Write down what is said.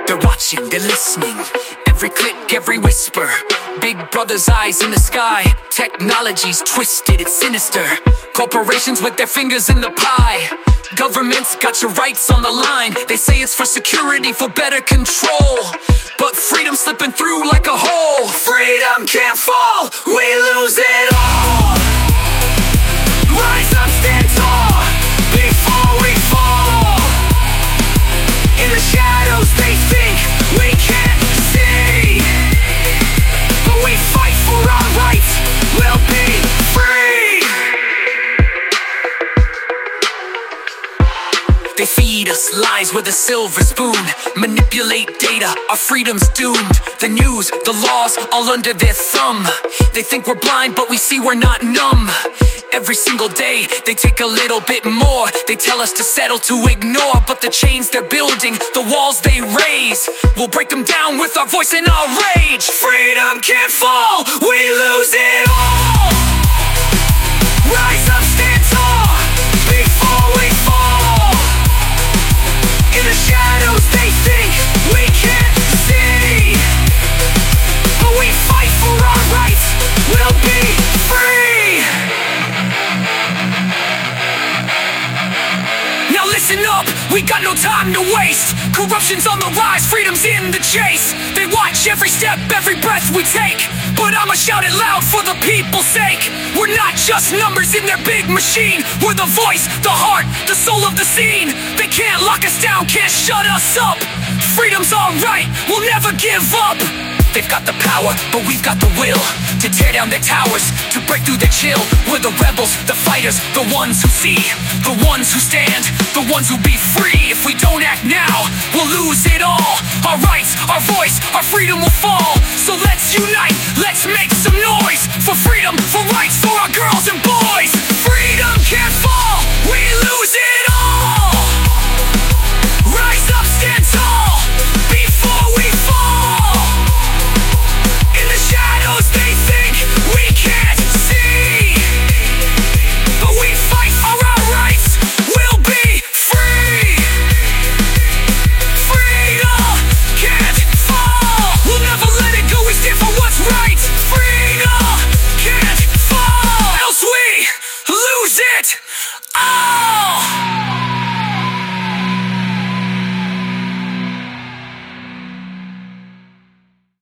They're watching, they're listening. Every click, every whisper. Big brother's eyes in the sky. Technology's twisted, it's sinister. Corporations with their fingers in the pie. Government's got your rights on the line. They say it's for security, for better control, but freedom's slipping through like a hole. Freedom can't fall, we lose it all. Rise up, stand tall, before we fall. In the shadows they think we can't see, but we fight for our rights, we'll be free. They feed us lies with a silver spoon, manipulate data, our freedom's doomed. The news, the laws, all under their thumb. They think we're blind, but we see we're not numb. Every single day, they take a little bit more. They tell us to settle, to ignore, but the chains they're building, the walls they raise, we'll break them down with our voice and our rage. Freedom can't fall, we lose it all. Rise up, stand tall, before we fall. In the shadows they think we can't see, but we fight for our rights, we'll be free. Now listen up, we got no time to waste. Corruption's on the rise, freedom's in the chase. They watch every step, every breath we take, but I'ma shout it loud for the people's sake. We're not just numbers in their big machine. We're the voice, the heart, the soul of the scene. They can't lock us down, can't shut us up. Freedom's alright, we'll never give up. They've got the power, but we've got the will to tear down their towers, to break through their chill. We're the rebels, the fighters, the ones who see, the ones who stand, the ones who'll be free. If we don't act now, we'll lose it all. Our rights, our voice, our freedom will fall. So let's unite, let's make some noise for freedom, for rights, for our girls and boys.